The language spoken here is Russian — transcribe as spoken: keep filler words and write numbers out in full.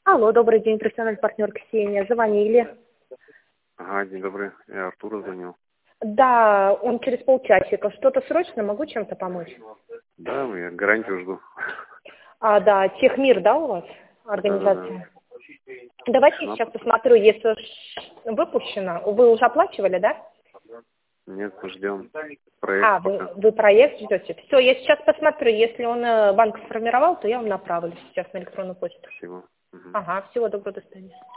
Алло, добрый день, профессиональный партнер Ксения. Звонили. Ага, день добрый. Я Артуру звонил. Да, он через полчасика. Что-то срочно, могу чем-то помочь? Да, я гарантию жду. А, да, Техмир, да, у вас Да-да-да. организация? Давайте я Шнап? сейчас посмотрю, если ш- выпущено. Вы уже оплачивали, да? Нет, мы ждем А, проект вы, пока. вы проект ждете? Все, я сейчас посмотрю. Если он э, банк сформировал, то я вам направлю сейчас на электронную почту. Спасибо. Мгм. Ага, всего доброго, до свидания.